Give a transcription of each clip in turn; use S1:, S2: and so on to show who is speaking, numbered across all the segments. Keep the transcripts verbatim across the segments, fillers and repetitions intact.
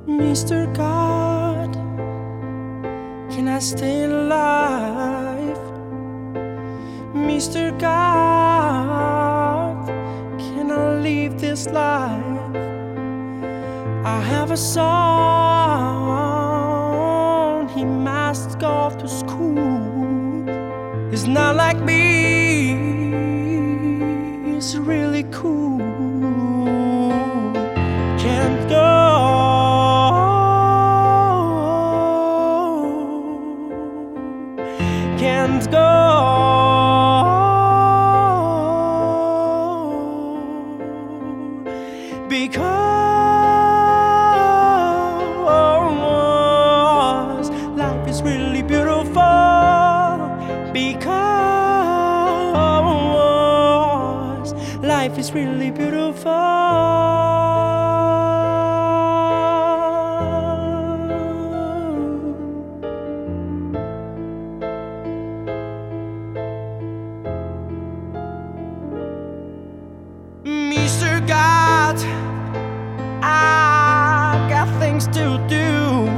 S1: Mister God, can I stay alive? Mister God, can I live this life? I have a son, he must go to school. He's not like me, he's really cool. Can't go, can't go, because life is really beautiful. Because life is really beautiful. Mister God, I got things to do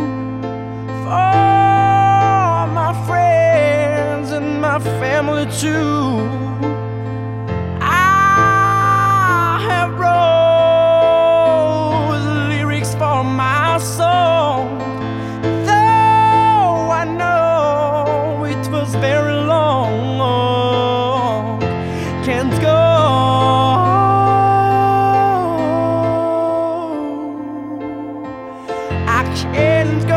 S1: for my friends and my family too. I have wrote lyrics for my song, though I know it was very long. Can't go, I can't go.